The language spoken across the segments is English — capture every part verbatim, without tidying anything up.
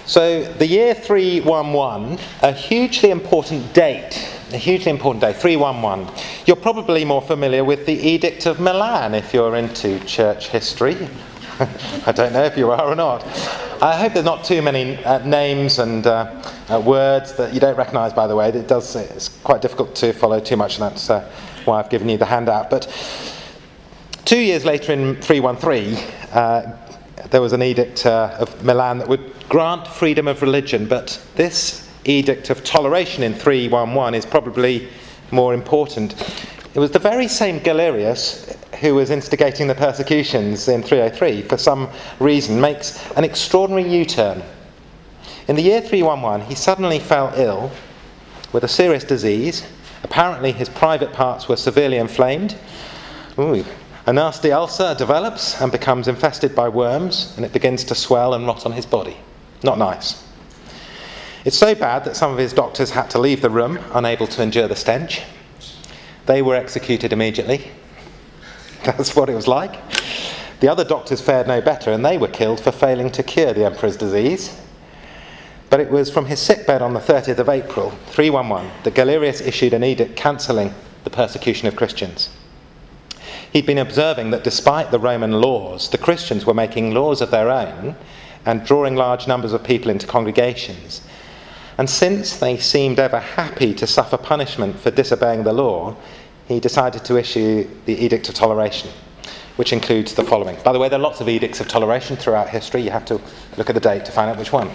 So the year three eleven, a hugely important date, a hugely important day, three eleven. You're probably more familiar with the Edict of Milan if you're into church history. I don't know if you are or not. I hope there's not too many uh, names and uh, uh, words that you don't recognise, by the way. It does, it's quite difficult to follow too much, and that's uh, why I've given you the handout. But two years later in three thirteen, uh, there was an edict uh, of Milan that would grant freedom of religion, but this edict of toleration in three eleven is probably more important. It was the very same Galerius who was instigating the persecutions in three oh three, for some reason, makes an extraordinary U-turn. In the year three eleven, he suddenly fell ill with a serious disease. Apparently his private parts were severely inflamed. Ooh. A nasty ulcer develops and becomes infested by worms, and it begins to swell and rot on his body. Not nice. It's so bad that some of his doctors had to leave the room, unable to endure the stench. They were executed immediately. That's what it was like. The other doctors fared no better, and they were killed for failing to cure the emperor's disease. But it was from his sickbed on the thirtieth of April, three eleven, that Galerius issued an edict cancelling the persecution of Christians. He'd been observing that despite the Roman laws, the Christians were making laws of their own and drawing large numbers of people into congregations. And since they seemed ever happy to suffer punishment for disobeying the law, he decided to issue the Edict of Toleration, which includes the following. By the way, there are lots of edicts of toleration throughout history. You have to look at the date to find out which one.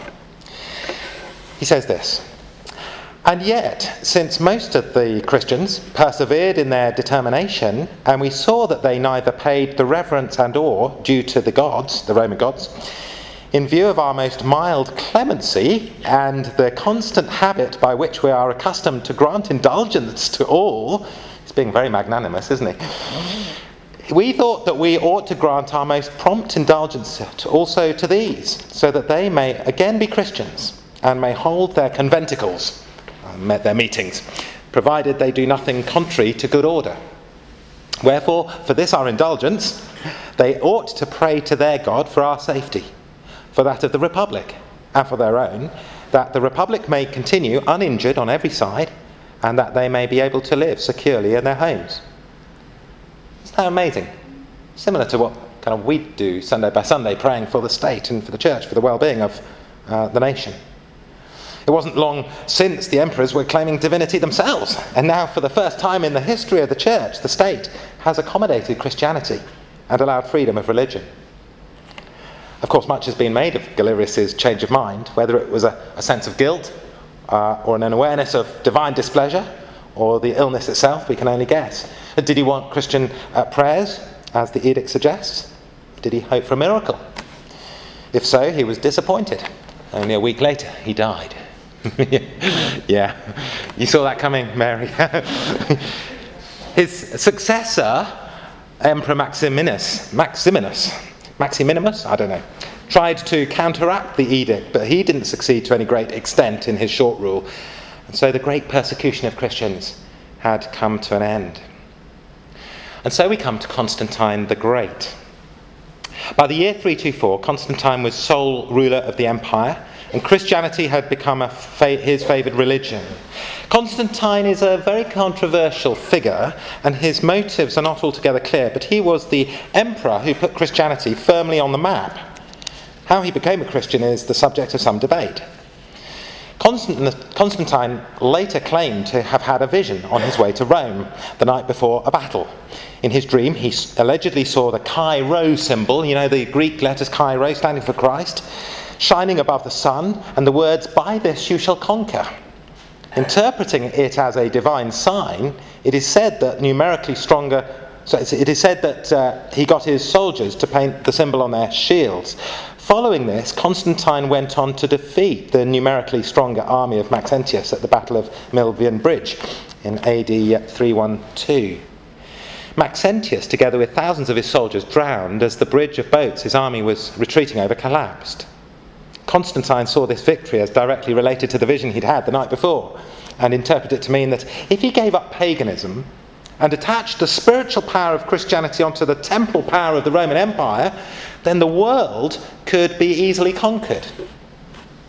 He says this: "And yet, since most of the Christians persevered in their determination, and we saw that they neither paid the reverence and awe due to the gods, the Roman gods, in view of our most mild clemency and the constant habit by which we are accustomed to grant indulgence to all," he's being very magnanimous, isn't he? "We thought that we ought to grant our most prompt indulgence to also to these, so that they may again be Christians and may hold their conventicles," met their meetings, "provided they do nothing contrary to good order. Wherefore, for this our indulgence, they ought to pray to their God for our safety, for that of the Republic, and for their own, that the Republic may continue uninjured on every side, and that they may be able to live securely in their homes." Isn't that amazing? Similar to what kind of we do Sunday by Sunday, praying for the state and for the church, for the well-being of uh, the nation. It wasn't long since the emperors were claiming divinity themselves, and now for the first time in the history of the church, the state has accommodated Christianity and allowed freedom of religion. Of course, much has been made of Galerius' change of mind, whether it was a, a sense of guilt uh, or an awareness of divine displeasure or the illness itself, we can only guess. Did he want Christian uh, prayers, as the edict suggests? Did he hope for a miracle? If so, he was disappointed. Only a week later, he died. Yeah, you saw that coming, Mary. His successor, Emperor Maximinus, Maximinus, Maximinimus, I don't know, tried to counteract the edict, but he didn't succeed to any great extent in his short rule. And so the great persecution of Christians had come to an end. And so we come to Constantine the Great. By the year three twenty-four, Constantine was sole ruler of the empire, and Christianity had become a fa- his favoured religion. Constantine is a very controversial figure, and his motives are not altogether clear, but he was the emperor who put Christianity firmly on the map. How he became a Christian is the subject of some debate. Constantine later claimed to have had a vision on his way to Rome the night before a battle. In his dream, he allegedly saw the Chi Rho symbol, you know, the Greek letters Chi Rho standing for Christ, shining above the sun, and the words, "By this you shall conquer." Interpreting it as a divine sign, it is said that numerically stronger, so it is said that uh, he got his soldiers to paint the symbol on their shields. Following this, Constantine went on to defeat the numerically stronger army of Maxentius at the Battle of Milvian Bridge in A D three twelve. Maxentius, together with thousands of his soldiers, drowned as the bridge of boats his army was retreating over collapsed. Constantine saw this victory as directly related to the vision he'd had the night before, and interpreted it to mean that if he gave up paganism and attached the spiritual power of Christianity onto the temporal power of the Roman Empire, then the world could be easily conquered.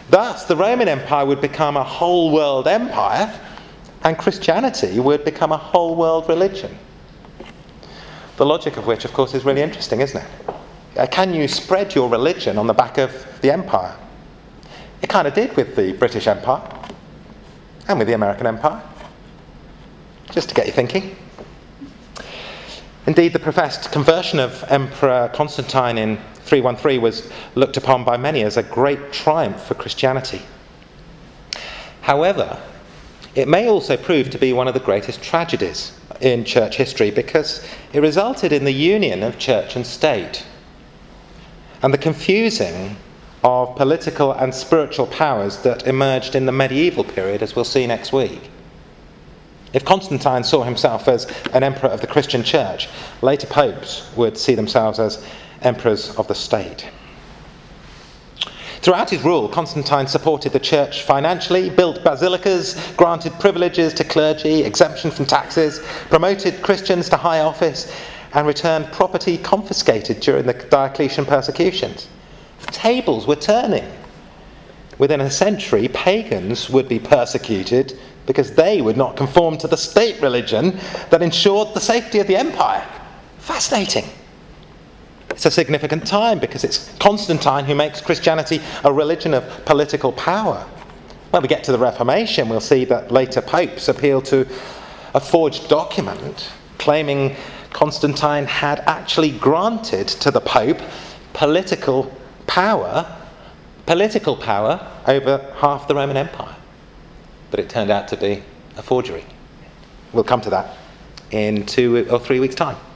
Thus, the Roman Empire would become a whole world empire, and Christianity would become a whole world religion. The logic of which, of course, is really interesting, isn't it? Can you spread your religion on the back of the empire? It kind of did with the British Empire and with the American Empire. Just to get you thinking. Indeed, the professed conversion of Emperor Constantine in three one three was looked upon by many as a great triumph for Christianity. However, it may also prove to be one of the greatest tragedies in church history because it resulted in the union of church and state and the confusing of political and spiritual powers that emerged in the medieval period, as we'll see next week. If Constantine saw himself as an emperor of the Christian church, later popes would see themselves as emperors of the state. Throughout his rule, Constantine supported the church financially, built basilicas, granted privileges to clergy, exemption from taxes, promoted Christians to high office, and returned property confiscated during the Diocletian persecutions. The tables were turning. Within a century, pagans would be persecuted because they would not conform to the state religion that ensured the safety of the empire. Fascinating. It's a significant time because it's Constantine who makes Christianity a religion of political power. When we get to the Reformation, we'll see that later popes appeal to a forged document claiming Constantine had actually granted to the Pope political power, political power over half the Roman Empire. But it turned out to be a forgery. We'll come to that in two or three weeks' time.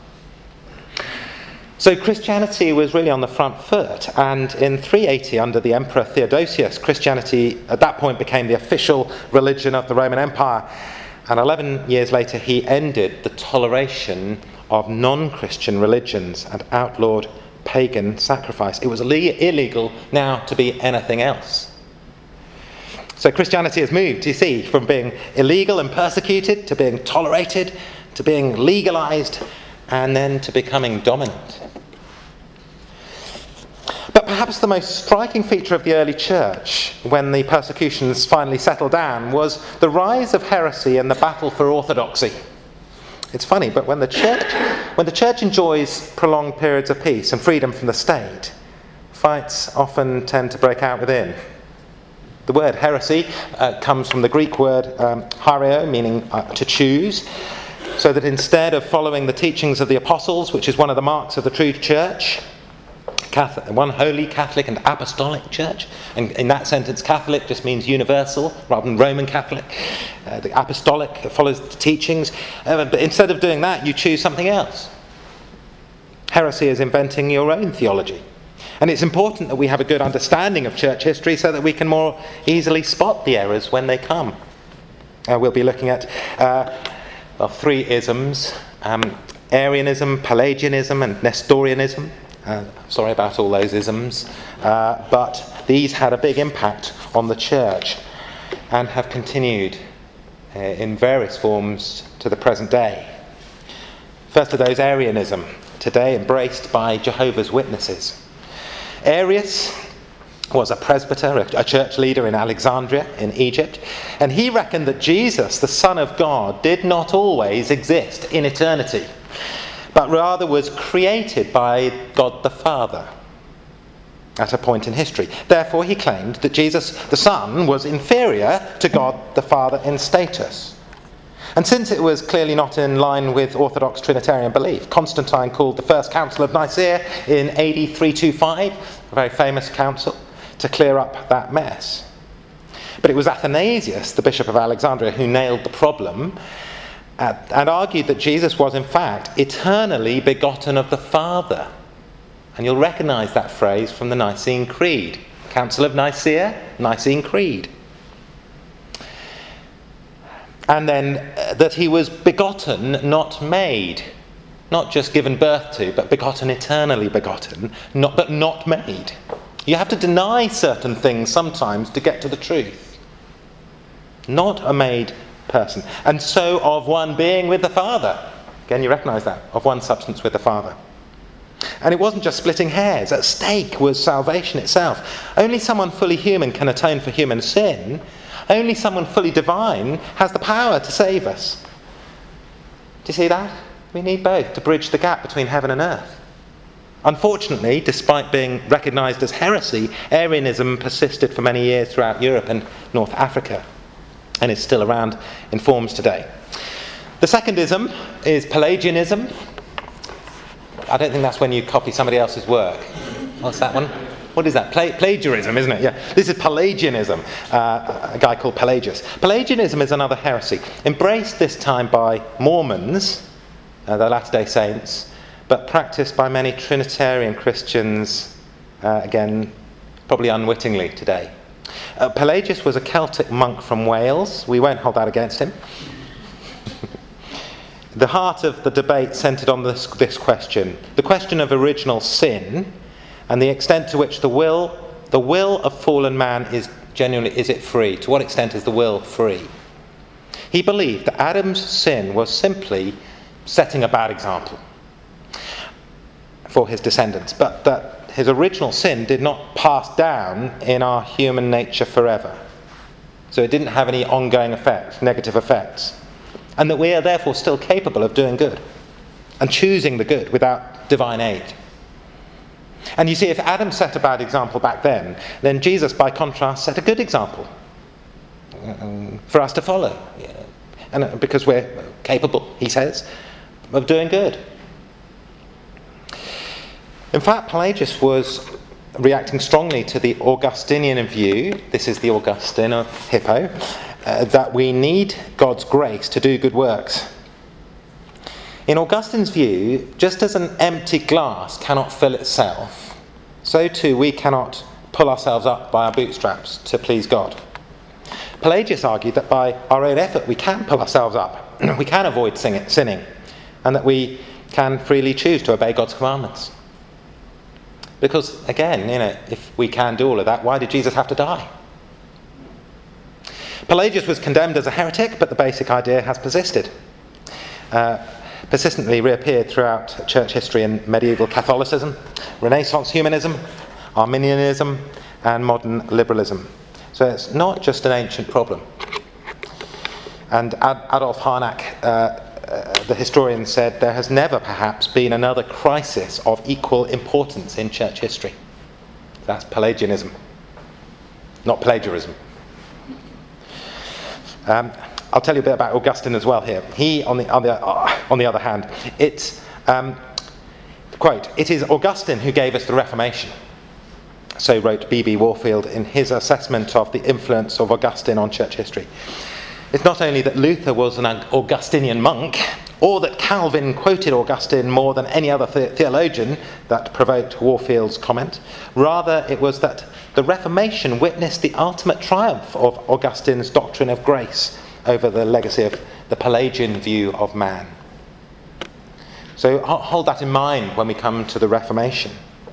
So Christianity was really on the front foot, and in three eighty, under the Emperor Theodosius, Christianity at that point became the official religion of the Roman Empire. And eleven years later, he ended the toleration of non-Christian religions and outlawed pagan sacrifice. It was illegal now to be anything else. So Christianity has moved, you see, from being illegal and persecuted to being tolerated, to being legalized, and then to becoming dominant. But perhaps the most striking feature of the early church, when the persecutions finally settled down, was the rise of heresy and the battle for orthodoxy. It's funny, but when the church, when the church enjoys prolonged periods of peace and freedom from the state, fights often tend to break out within. The word heresy uh, comes from the Greek word um, haireo, meaning uh, to choose, so that instead of following the teachings of the apostles, which is one of the marks of the true church, Catholic, one holy, Catholic and apostolic church, and in that sentence Catholic just means universal rather than Roman Catholic. Uh, the apostolic follows the teachings, uh, but instead of doing that you choose something else. Heresy is inventing your own theology. And it's important that we have a good understanding of church history so that we can more easily spot the errors when they come. Uh, we'll be looking at uh, well, three isms, um, Arianism, Pelagianism and Nestorianism. Uh, sorry about all those isms, uh, but these had a big impact on the church and have continued uh, in various forms to the present day. First of those, Arianism, today embraced by Jehovah's Witnesses. Arius was a presbyter, a church leader in Alexandria in Egypt, and he reckoned that Jesus, the Son of God, did not always exist in eternity, but rather was created by God the Father at a point in history. Therefore, he claimed that Jesus, the Son, was inferior to God the Father in status. And since it was clearly not in line with Orthodox Trinitarian belief, Constantine called the First Council of Nicaea in A D three twenty-five, a very famous council, to clear up that mess. But it was Athanasius, the Bishop of Alexandria, who nailed the problem and argued that Jesus was in fact eternally begotten of the Father. And you'll recognise that phrase from the Nicene Creed. Council of Nicaea, Nicene Creed. And then uh, that he was begotten, not made. Not just given birth to, but begotten, eternally begotten, not, but not made. You have to deny certain things sometimes to get to the truth. Not a made person. And so of one being with the Father. Again, you recognise that. Of one substance with the Father. And it wasn't just splitting hairs. At stake was salvation itself. Only someone fully human can atone for human sin. Only someone fully divine has the power to save us. Do you see that? We need both to bridge the gap between heaven and earth. Unfortunately, despite being recognised as heresy, Arianism persisted for many years throughout Europe and North Africa, and is still around in forms today. The second ism is Pelagianism. I don't think that's when you copy somebody else's work. What's that one? What is that? Pla- plagiarism, isn't it? Yeah. This is Pelagianism, uh, a guy called Pelagius. Pelagianism is another heresy, embraced this time by Mormons, uh, the Latter-day Saints, but practiced by many Trinitarian Christians, uh, again, probably unwittingly today. Uh, Pelagius was a Celtic monk from Wales. We won't hold that against him. The heart of the debate centred on this, this question, the question of original sin, and the extent to which the will, the will of fallen man is genuinely, is it free? To what extent is the will free? He believed that Adam's sin was simply setting a bad example for his descendants, but that his original sin did not pass down in our human nature forever. So it didn't have any ongoing effects, negative effects. And that we are therefore still capable of doing good and choosing the good without divine aid. And you see, if Adam set a bad example back then, then Jesus, by contrast, set a good example um, for us to follow. Yeah. And uh, because we're capable, he says, of doing good. In fact, Pelagius was reacting strongly to the Augustinian view, this is the Augustine of Hippo, uh, that we need God's grace to do good works. In Augustine's view, just as an empty glass cannot fill itself, so too we cannot pull ourselves up by our bootstraps to please God. Pelagius argued that by our own effort we can pull ourselves up, we can avoid sinning, and that we can freely choose to obey God's commandments. Because, again, you know, if we can do all of that, why did Jesus have to die? Pelagius was condemned as a heretic, but the basic idea has persisted. Uh, persistently reappeared throughout church history in medieval Catholicism, Renaissance humanism, Arminianism, and modern liberalism. So it's not just an ancient problem. And Ad- Adolf Harnack, uh, uh, the historian, said there has never perhaps been another crisis of equal importance in church history. That's Pelagianism, not plagiarism. Um, I'll tell you a bit about Augustine as well here. He, on the, on the, uh, on the other hand, it's, um, quote, "It is Augustine who gave us the Reformation." So wrote B B Warfield in his assessment of the influence of Augustine on church history. It's not only that Luther was an Augustinian monk, or that Calvin quoted Augustine more than any other the- theologian that provoked Warfield's comment. Rather, it was that the Reformation witnessed the ultimate triumph of Augustine's doctrine of grace over the legacy of the Pelagian view of man. So hold that in mind when we come to the Reformation.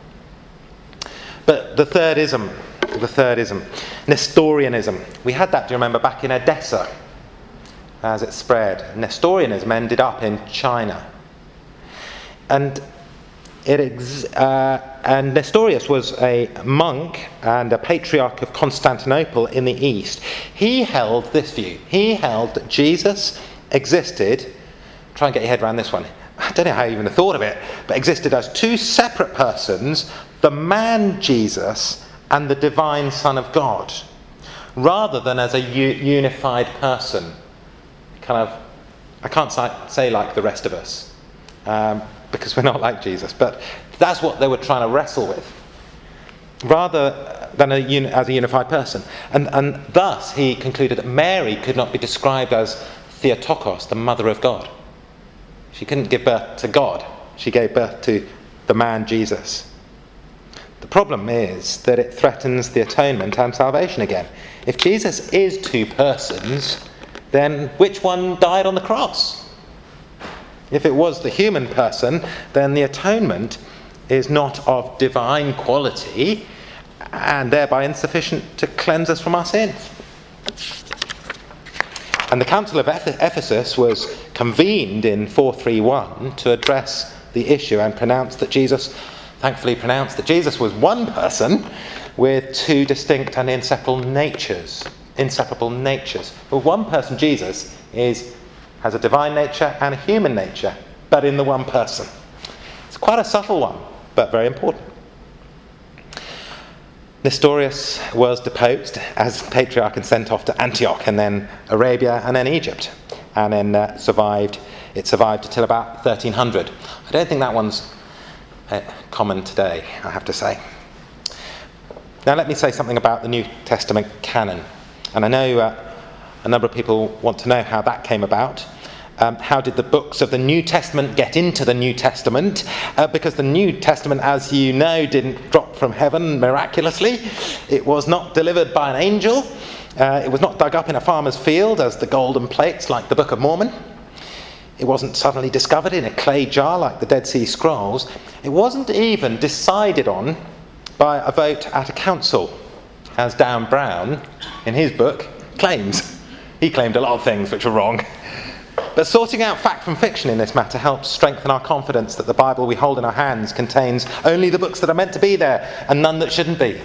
But the third ism, the third ism, Nestorianism. We had that, do you remember, back in Edessa as it spread. Nestorianism ended up in China. And it ex- uh, and Nestorius was a monk and a patriarch of Constantinople in the East. He held this view. He held that Jesus existed, try and get your head around this one, I don't know how you even thought of it, but existed as two separate persons, the man Jesus and the divine Son of God, rather than as a u- unified person. Kind of, I can't say like the rest of us, um, because we're not like Jesus, but that's what they were trying to wrestle with, rather than a uni- as a unified person. And, and thus he concluded that Mary could not be described as Theotokos, the mother of God. She couldn't give birth to God. She gave birth to the man Jesus. The problem is that it threatens the atonement and salvation again. If Jesus is two persons, then which one died on the cross? If it was the human person, then the atonement is not of divine quality and thereby insufficient to cleanse us from our sins. And the Council of Ephesus was convened in four thirty-one to address the issue and pronounced that Jesus, thankfully pronounced that Jesus was one person with two distinct and inseparable natures. Inseparable natures. For one person, Jesus, is has a divine nature and a human nature, but in the one person. It's quite a subtle one, but very important. Nestorius was deposed as patriarch and sent off to Antioch and then Arabia and then Egypt, and then uh, survived. It survived until about thirteen hundred. I don't think that one's uh, common today, I have to say. Now let me say something about the New Testament canon. And I know uh, a number of people want to know how that came about. Um, how did the books of the New Testament get into the New Testament? Uh, because the New Testament, as you know, didn't drop from heaven miraculously. It was not delivered by an angel. Uh, it was not dug up in a farmer's field as the golden plates like the Book of Mormon. It wasn't suddenly discovered in a clay jar like the Dead Sea Scrolls. It wasn't even decided on by a vote at a council, as Dan Brown, in his book, claims. He claimed a lot of things which were wrong. But sorting out fact from fiction in this matter helps strengthen our confidence that the Bible we hold in our hands contains only the books that are meant to be there and none that shouldn't be.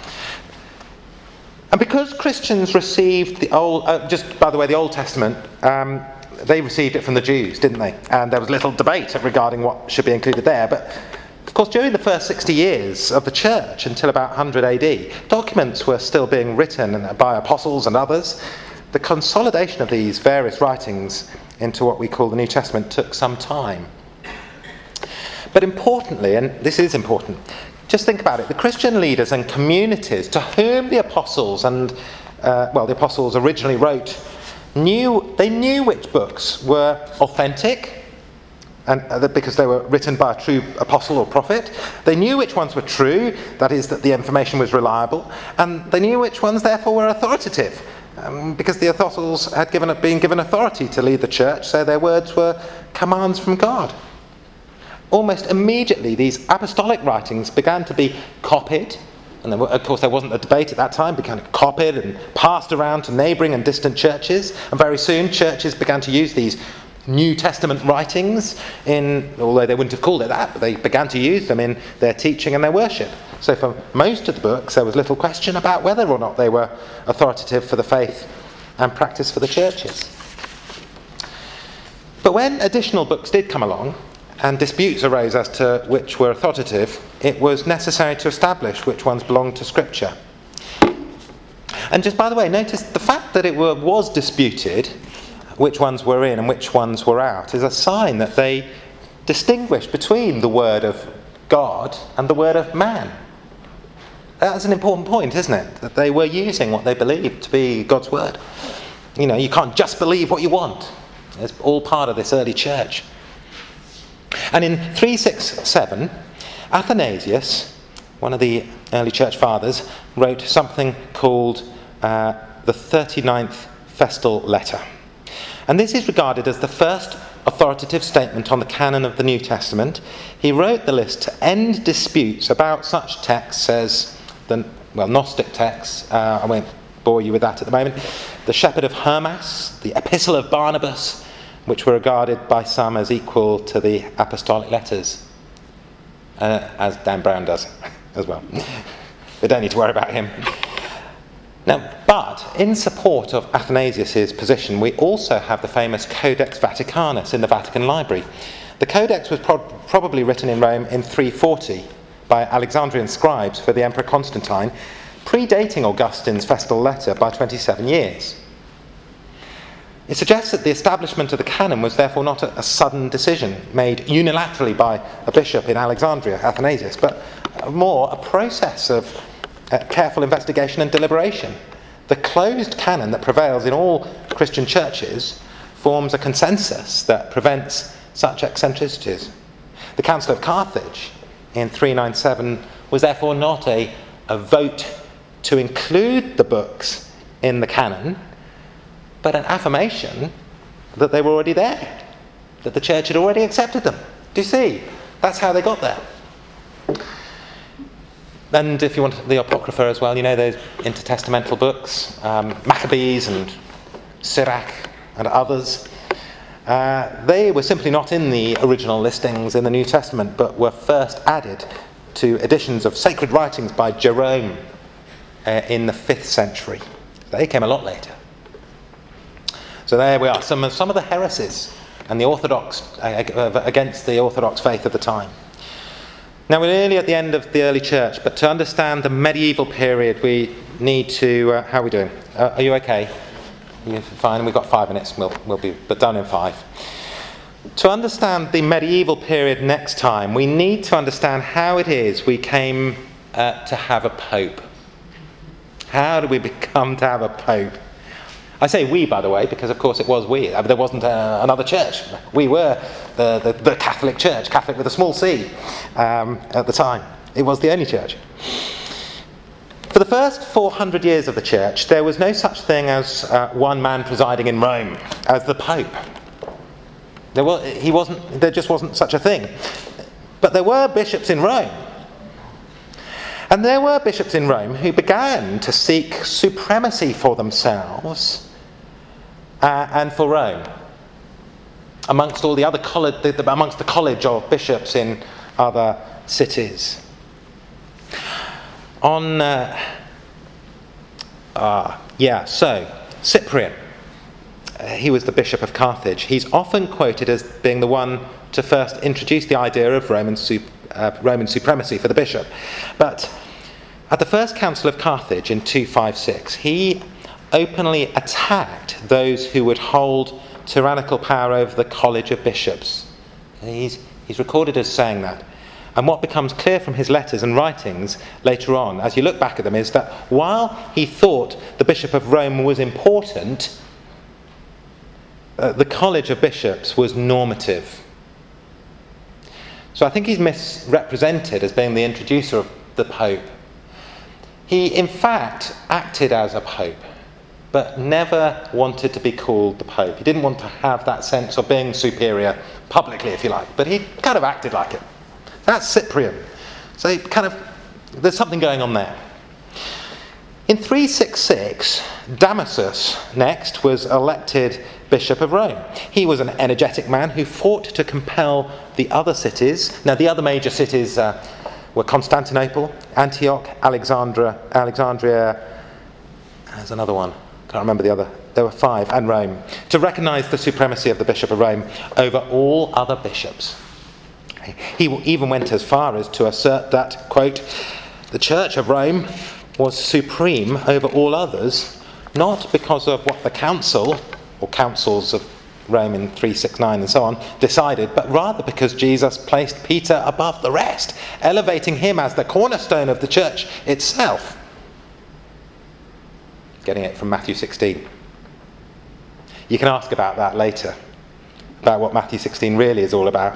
And because Christians received the Old, uh, just by the way, the Old Testament, um, they received it from the Jews, didn't they? And there was little debate regarding what should be included there. But of course, during the first sixty years of the church, until about one hundred A D, documents were still being written by apostles and others. The consolidation of these various writings into what we call the New Testament took some time. But importantly, and this is important, just think about it, the Christian leaders and communities to whom the apostles and, uh, well, the apostles originally wrote, knew they knew which books were authentic, and uh, because they were written by a true apostle or prophet. They knew which ones were true, that is, that the information was reliable, and they knew which ones therefore were authoritative. Um, because the apostles had given, been given authority to lead the church, so their words were commands from God. Almost immediately, these apostolic writings began to be copied, and there were, of course there wasn't a debate at that time, began to be copied and passed around to neighbouring and distant churches, and very soon churches began to use these New Testament writings in, although they wouldn't have called it that, but they began to use them in their teaching and their worship. So for most of the books, there was little question about whether or not they were authoritative for the faith and practice for the churches. But when additional books did come along, and disputes arose as to which were authoritative, it was necessary to establish which ones belonged to Scripture. And just by the way, notice the fact that it were, was disputed, which ones were in and which ones were out, is a sign that they distinguished between the word of God and the word of man. That's an important point, isn't it? That they were using what they believed to be God's word. You know, you can't just believe what you want. It's all part of this early church. And in three sixty-seven, Athanasius, one of the early church fathers, wrote something called uh, the thirty-ninth Festal Letter. And this is regarded as the first authoritative statement on the canon of the New Testament. He wrote the list to end disputes about such texts as the, well, Gnostic texts, uh, I won't bore you with that at the moment, the Shepherd of Hermas, the Epistle of Barnabas, which were regarded by some as equal to the apostolic letters, uh, as Dan Brown does as well. We don't need to worry about him. Now, but in support of Athanasius' position, we also have the famous Codex Vaticanus in the Vatican Library. The Codex was pro- probably written in Rome in three forty by Alexandrian scribes for the Emperor Constantine, predating Augustine's festal letter by twenty-seven years. It suggests that the establishment of the canon was therefore not a, a sudden decision made unilaterally by a bishop in Alexandria, Athanasius, but more a process of Uh, careful investigation and deliberation. The closed canon that prevails in all Christian churches forms a consensus that prevents such eccentricities. The Council of Carthage in three ninety-seven was therefore not a, a vote to include the books in the canon, but an affirmation that they were already there, that the church had already accepted them. Do you see? That's how they got there. And if you want the Apocrypha as well, you know those intertestamental books, um, Maccabees and Sirach and others. Uh, they were simply not in the original listings in the New Testament, but were first added to editions of sacred writings by Jerome uh, in the fifth century. They came a lot later. So there we are, some of, some of the heresies and the orthodox uh, against the orthodox faith of the time. Now we're nearly at the end of the early church, but to understand the medieval period, we need to. Uh, how are we doing? Uh, are you okay? You're fine. We've got five minutes. We'll we'll be but done in five. To understand the medieval period next time, we need to understand how it is we came uh, to have a pope. How did we become to have a pope? I say we, by the way, because of course it was we. There wasn't uh, another church. We were the, the, the Catholic Church, Catholic with a small c, um, at the time. It was the only church. For the first four hundred years of the church, there was no such thing as uh, one man presiding in Rome as the Pope. There was, he wasn't. There just wasn't such a thing. But there were bishops in Rome. And there were bishops in Rome who began to seek supremacy for themselves uh, and for Rome, amongst all the other college, the, the, amongst the college of bishops in other cities. On, uh, uh, yeah, so Cyprian, uh, he was the bishop of Carthage. He's often quoted as being the one to first introduce the idea of Roman, su- uh, Roman supremacy for the bishop. But at the First Council of Carthage in two fifty-six, he openly attacked those who would hold tyrannical power over the College of Bishops. He's, he's recorded as saying that. And what becomes clear from his letters and writings later on, as you look back at them, is that while he thought the Bishop of Rome was important, uh, the College of Bishops was normative. So I think he's misrepresented as being the introducer of the Pope. He, in fact, acted as a Pope, but never wanted to be called the Pope. He didn't want to have that sense of being superior publicly, if you like, but he kind of acted like it. That's Cyprian. So he kind of, there's something going on there. In three sixty-six, Damasus next was elected Bishop of Rome. He was an energetic man who fought to compel the other cities. Now, the other major cities uh, were Constantinople, Antioch, Alexandria, Alexandria, there's another one, can't remember the other, there were five, and Rome, to recognise the supremacy of the Bishop of Rome over all other bishops. He even went as far as to assert that, quote, the Church of Rome was supreme over all others, not because of what the council, or councils of Rome in three sixty-nine and so on, decided, but rather because Jesus placed Peter above the rest, elevating him as the cornerstone of the church itself. Getting it from Matthew sixteen. You can ask about that later, about what Matthew sixteen really is all about.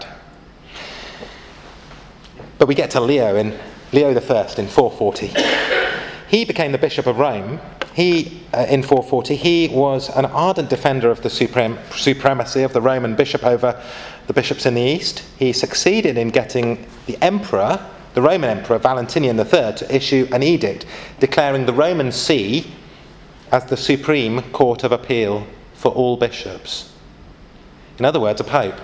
But we get to Leo in Leo the First in four forty. He became the Bishop of Rome. He, uh, in four forty, he was an ardent defender of the supreme, supremacy of the Roman bishop over the bishops in the East. He succeeded in getting the emperor, the Roman Emperor Valentinian the Third, to issue an edict declaring the Roman See as the supreme court of appeal for all bishops. In other words, a pope.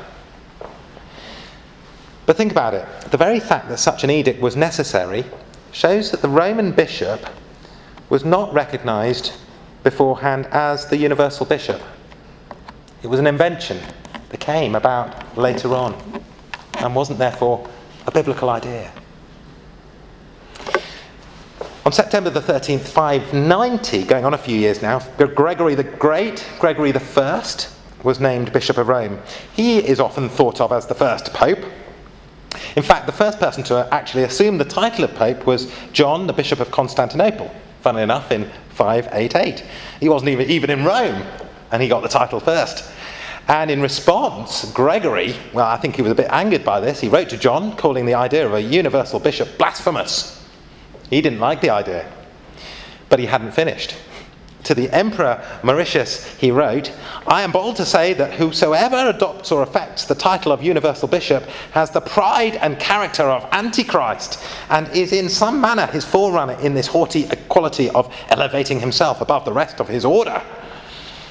But think about it. The very fact that such an edict was necessary shows that the Roman bishop was not recognised beforehand as the universal bishop. It was an invention that came about later on and wasn't therefore a biblical idea. On September the thirteenth, five ninety, going on a few years now, Gregory the Great, Gregory the First, was named Bishop of Rome. He is often thought of as the first pope. In fact, the first person to actually assume the title of Pope was John, the Bishop of Constantinople, funnily enough, in five eighty-eight. He wasn't even, even in Rome, and he got the title first. And in response, Gregory, well, I think he was a bit angered by this, he wrote to John, calling the idea of a universal bishop blasphemous. He didn't like the idea, but he hadn't finished. To the Emperor Mauritius, he wrote, I am bold to say that whosoever adopts or affects the title of universal bishop has the pride and character of Antichrist, and is in some manner his forerunner in this haughty equality of elevating himself above the rest of his order.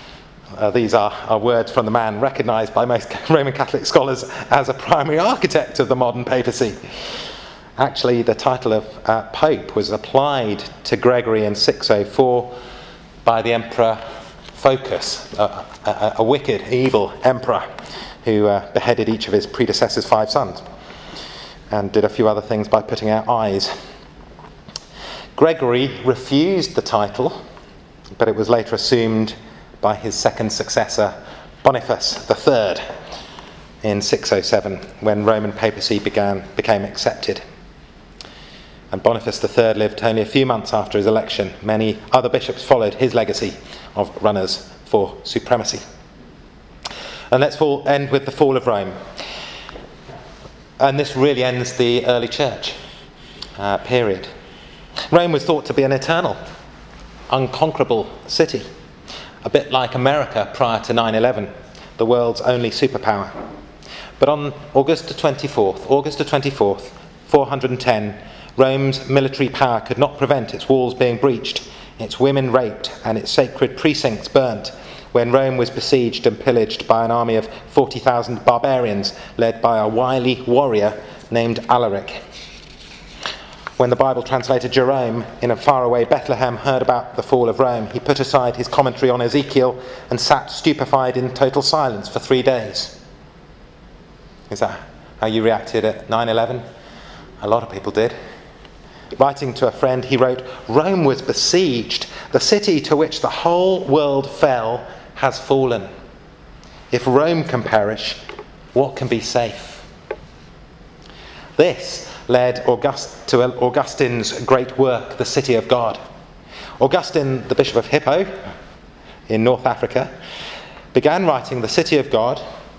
Uh, these are, are words from the man recognised by most Roman Catholic scholars as a primary architect of the modern papacy. Actually, the title of uh, Pope was applied to Gregory in six oh four by the Emperor Phocas, a, a, a wicked, evil emperor who uh, beheaded each of his predecessors' five sons and did a few other things by putting out eyes. Gregory refused the title, but it was later assumed by his second successor, Boniface the Third, in six oh seven, when Roman papacy began became accepted. And Boniface the Third lived only a few months after his election. Many other bishops followed his legacy of runners for supremacy. And let's fall, end with the fall of Rome. And this really ends the early church uh, period. Rome was thought to be an eternal, unconquerable city, a bit like America prior to nine eleven, the world's only superpower. But on August the twenty-fourth, August the twenty-fourth, four hundred ten, Rome's military power could not prevent its walls being breached, its women raped, and its sacred precincts burnt, when Rome was besieged and pillaged by an army of forty thousand barbarians led by a wily warrior named Alaric. When the Bible translator Jerome in a faraway Bethlehem heard about the fall of Rome, he put aside his commentary on Ezekiel and sat stupefied in total silence for three days. Is that how you reacted at nine eleven? A lot of people did. Writing to a friend, he wrote, "Rome was besieged. The city to which the whole world fell has fallen. If Rome can perish, what can be safe?" This led August to Augustine's great work, The City of God. Augustine, the Bishop of Hippo in North Africa, began writing The City of God,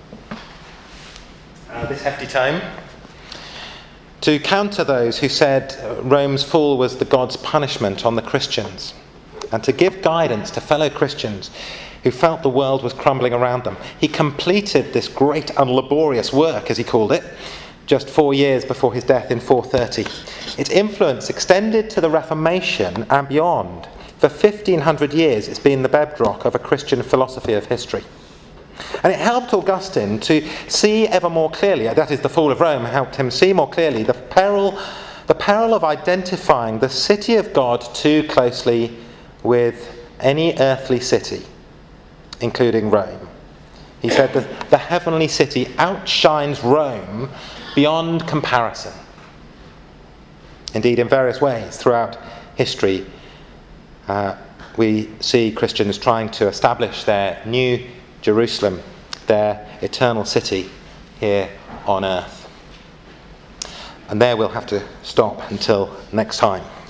uh, this hefty tome, to counter those who said Rome's fall was the God's punishment on the Christians, and to give guidance to fellow Christians who felt the world was crumbling around them. He completed this great and laborious work, as he called it, just four years before his death in four thirty. Its influence extended to the Reformation and beyond. For fifteen hundred years, it's been the bedrock of a Christian philosophy of history. And it helped Augustine to see ever more clearly, that is, the fall of Rome helped him see more clearly the peril, the peril of identifying the city of God too closely with any earthly city, including Rome. He said that the heavenly city outshines Rome beyond comparison. Indeed, in various ways throughout history, uh, we see Christians trying to establish their new Jerusalem, their eternal city here on earth. And there we'll have to stop until next time.